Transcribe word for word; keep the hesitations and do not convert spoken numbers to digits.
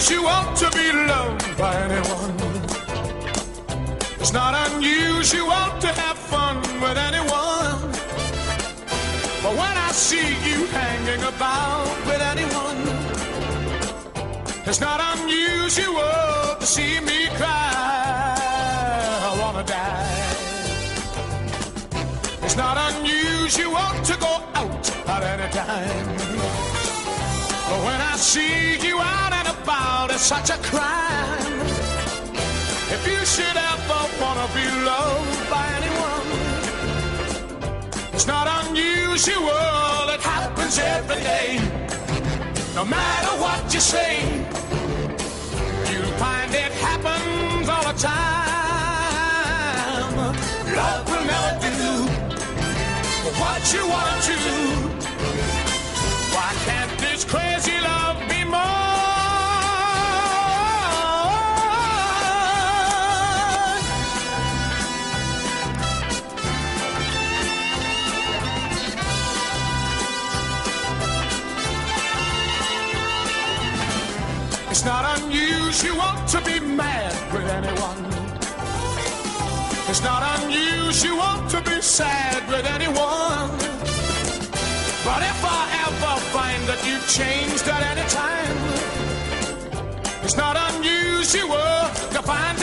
unusual to be loved by anyone. It's not unusual to have fun with anyone. But when I see you hanging about with anyone, it's not unusual to see me cry. I wanna die. It's not unusual to go out at any time. But when I see you out and about, it's such a crime. If you should ever wanna be loved by anyone, it's not unusual, it happens every day. No matter what you say, you'll find it happens all the time. Love will never do what you wanna do. Why can't this crazy love be more? It's not unusual to be mad with anyone. It's not unusual to be sad with anyone. But if I ever find that you've changed at any time, it's not unusual to find